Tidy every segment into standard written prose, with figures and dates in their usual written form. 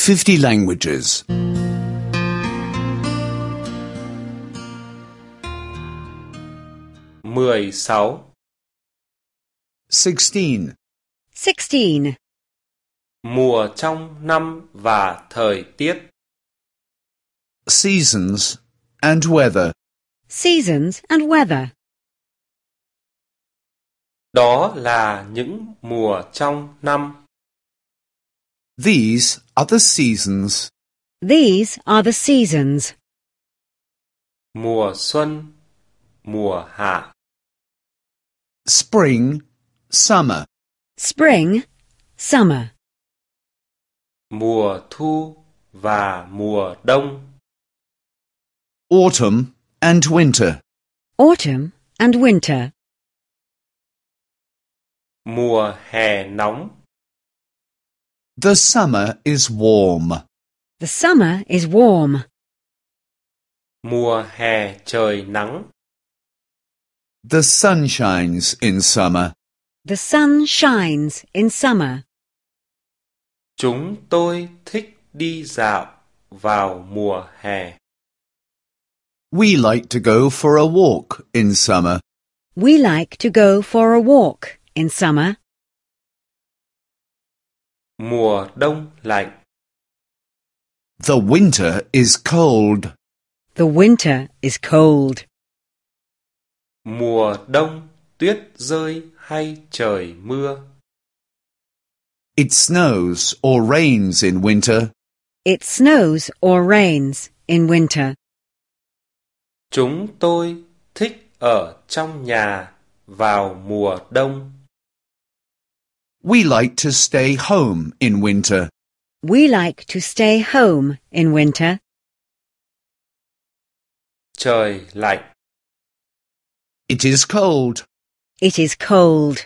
50 languages. 16 16. 16. Mùa trong năm và thời tiết. Seasons and weather. Seasons and weather. Đó là những mùa trong năm. These are the seasons. These are the seasons. Mùa xuân, mùa hạ. Spring, summer. Spring, summer. Mùa thu và mùa đông. Autumn and winter. Autumn and winter. Mùa hè nóng. The summer is warm. The summer is warm. Mùa hè trời nắng. The sun shines in summer. The sun shines in summer. Chúng tôi thích đi dạo vào mùa hè. We like to go for a walk in summer. We like to go for a walk in summer. Mùa đông lạnh. The winter is cold. The winter is cold. Mùa đông tuyết rơi hay trời mưa. It snows or rains in winter. It snows or rains in winter. Chúng tôi thích ở trong nhà vào mùa đông. We like to stay home in winter. We like to stay home in winter. Trời lạnh. It is cold. It is cold.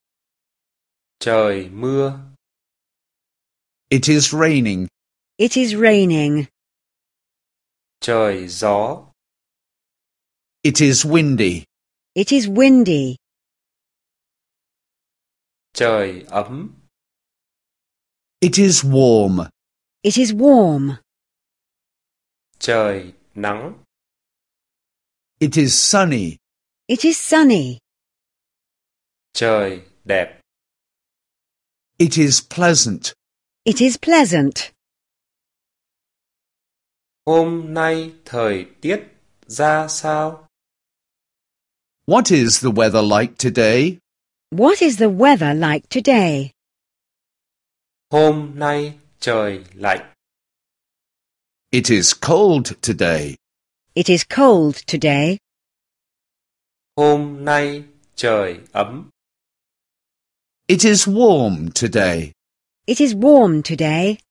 Trời mưa. It is raining. It is raining. Trời gió. It is windy. It is windy. Trời ấm. It is warm. It is warm. Trời nắng. It is sunny. It is sunny. Trời đẹp. It is pleasant. It is pleasant. Hôm nay thời tiết ra sao? What is the weather like today? What is the weather like today? Hôm nay trời lạnh. It is cold today. It is cold today. Hôm nay trời ấm. It is warm today. It is warm today.